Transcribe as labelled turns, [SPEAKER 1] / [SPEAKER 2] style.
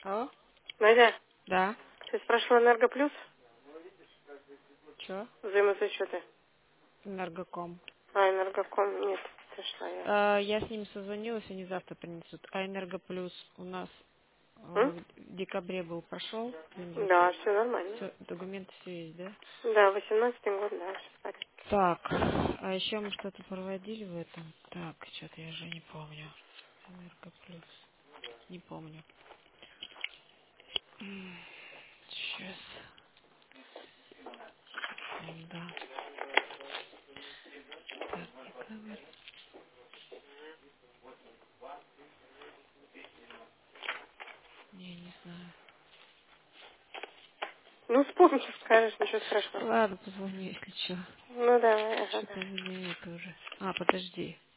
[SPEAKER 1] Алло?
[SPEAKER 2] Надя,
[SPEAKER 1] Да.
[SPEAKER 2] ты спрашивала Энергоплюс?
[SPEAKER 1] Чё?
[SPEAKER 2] Взаимозачеты.
[SPEAKER 1] Энергоком.
[SPEAKER 2] А, Энергоком, нет, зашла я.
[SPEAKER 1] Я с ними созвонилась, они завтра принесут. А Энергоплюс у нас
[SPEAKER 2] М?
[SPEAKER 1] в декабре был, прошел тендер.
[SPEAKER 2] Да, все нормально.
[SPEAKER 1] Все, документы все есть, да?
[SPEAKER 2] Да, 18-й год, да, все в порядке.
[SPEAKER 1] Так, а еще мы что-то проводили в этом. Так, что-то я уже не помню. Энергоплюс. Не помню. Сейчас. Секунда. Так, декабрь. Не знаю.
[SPEAKER 2] Ну, вспомни, скажешь, ничего страшного.
[SPEAKER 1] Ладно, позвоню, если что.
[SPEAKER 2] Ну, давай, ага,
[SPEAKER 1] Что-то
[SPEAKER 2] да.
[SPEAKER 1] у меня это уже. А, подожди.